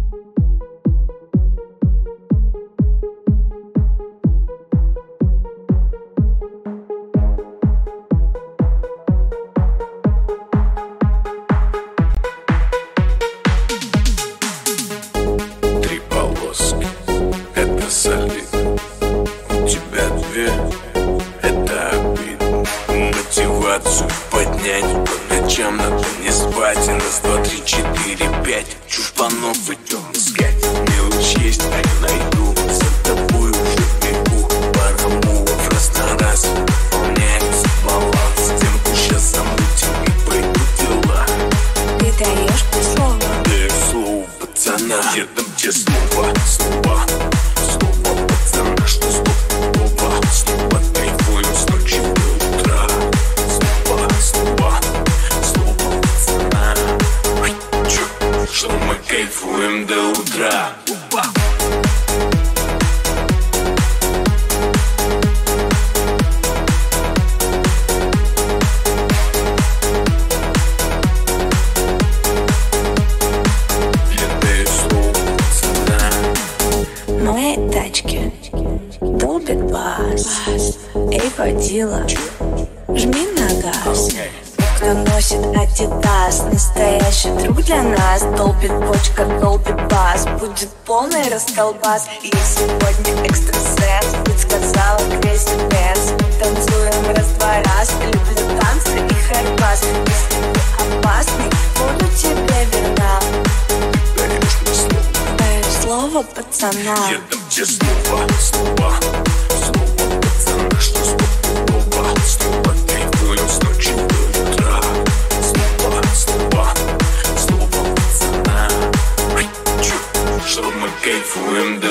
солид. У тебя две, это обидно. Мотивацию поднять по ночам, надо не спать. И раз, два, три, четыре, пять чушпанов идем искать. Мелочь есть, а я найду. За тобой уже бегу. Пара мувов раз на раз, выполняется баланс. Темпу сейчас замутим и пойдут дела. Ты даешь мне слово? Даю слово пацана. Я дам тебе слово, слово. Слово пацана, что слово. Слово кайфуем с ночи до утра. Слово, слово. Слово пацана. Что мы кайфуем до утра. В моей тачке долбит бас. Эй, водила, жми на газ. Кто носит Адидас, настоящий друг для нас. Долбит бочка, долбит бас, будет полный расколбас. Я сегодня экстрасенс, ведь сказала Крейзи Бенс. Танцуем раз-два раз, люблю танцы и хайрбас. Если ты опасный, буду тебе верна. Даешь мне слово. Даю слово пацана. Я дам тебе слово, слово. Слово пацана, что слово. Слово кайфуем с ночи до утра. Слово, слово. Слово пацана. Что мы кайфуем до